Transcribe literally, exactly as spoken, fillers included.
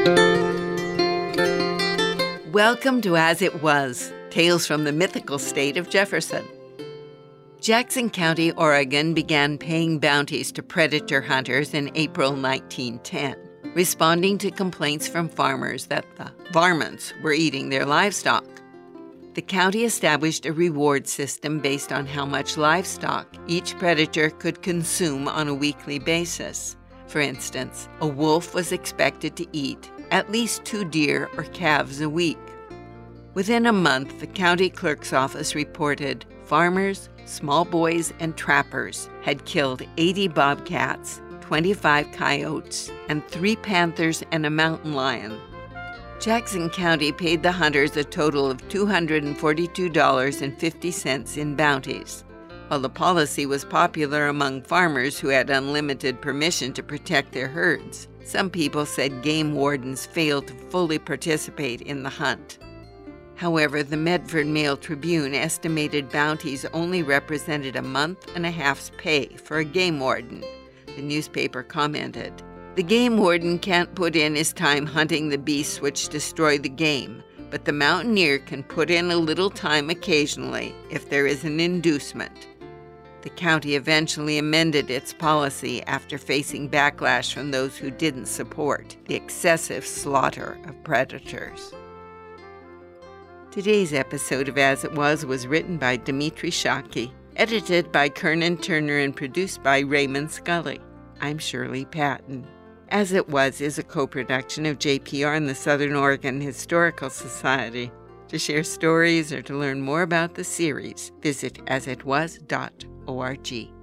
Welcome to As It Was, Tales from the Mythical State of Jefferson. Jackson County, Oregon began paying bounties to predator hunters in April nineteen ten, responding to complaints from farmers that the varmints were eating their livestock. The county established a reward system based on how much livestock each predator could consume on a weekly basis. For instance, a wolf was expected to eat at least two deer or calves a week. Within a month, the county clerk's office reported farmers, small boys, and trappers had killed eighty bobcats, twenty-five coyotes, and three panthers and a mountain lion. Jackson County paid the hunters a total of two hundred forty-two dollars and fifty cents in bounties. While the policy was popular among farmers who had unlimited permission to protect their herds, some people said game wardens failed to fully participate in the hunt. However, the Medford Mail Tribune estimated bounties only represented a month and a half's pay for a game warden. The newspaper commented, "The game warden can't put in his time hunting the beasts which destroy the game, but the mountaineer can put in a little time occasionally if there is an inducement." The county eventually amended its policy after facing backlash from those who didn't support the excessive slaughter of predators. Today's episode of As It Was was written by Dimitri Shockey, edited by Kernan Turner, and produced by Raymond Scully. I'm Shirley Patton. As It Was is a co-production of J P R and the Southern Oregon Historical Society. To share stories or to learn more about the series, visit as it was dot org.